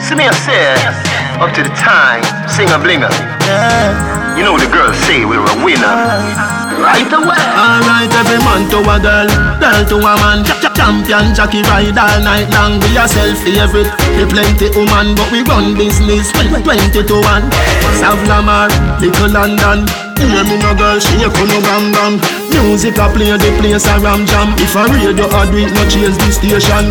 See me, I say, up to the time, sing a blinger. You know the girls say we're a winner. Right away. Alright, every man to a girl to a man. Champion Jackie ride all night long. We a self-favorite. We plenty woman, but we run business 20 to 1. South Lamar, Little London. Hear me no girl, she a no bam bam. Music a play, the place a ram jam. If a radio a do it, no change the station.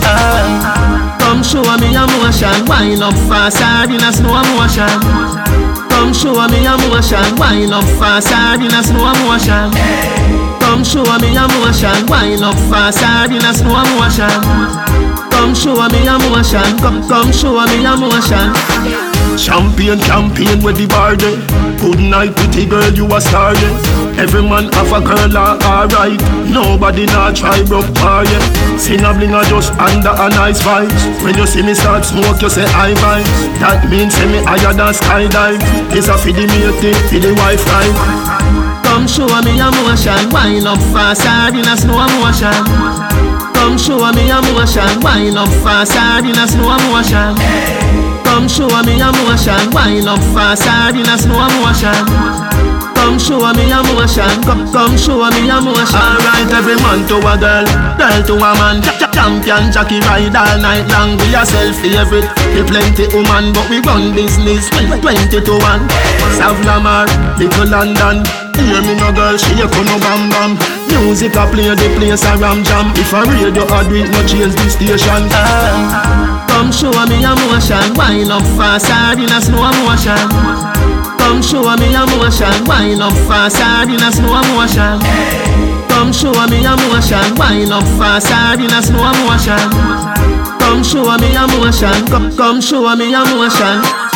Come show me a motion, wind up fast, hard in a slow motion. Come show me a motion, wind up fast, hard in a slow motion. Come show me a motion, wind up fast, hard in a slow motion. Come show me a motion, come show me a motion. Champion campaign with the bar day. Good night pretty girl, you a star, yeah. Every man have a girl alright. Nobody not try broke bar, yeah. Sing a bling a just under a nice vibes. When you see me start smoke, you say I vibes. That means say me higher than skydive. This a for the mate, for the wife life. Come show me a motion, wind up fast, hard in a slow motion. Come show me a motion, wind up fast, hard in a slow motion. Come show me a motion, wind up fast, hard in a slow motion. Come show me a motion, come show me a motion. Alright, every man to a girl to a man. Champion Jackie ride all night long. We a self-favorite. We plenty woman, but we run business 20 to 1. South Lamar, Little London. Hear me no girl, she a no bam bam. Music a play, the place a ram jam. If a radio a do it, no change the station. Come show me a motion, wind up fast, hard in a slow motion. Come show me a motion, wind up fast, hard in a slow motion. Come show me a motion, wind up fast, hard in a slow motion. Come show me a motion, come show me a motion.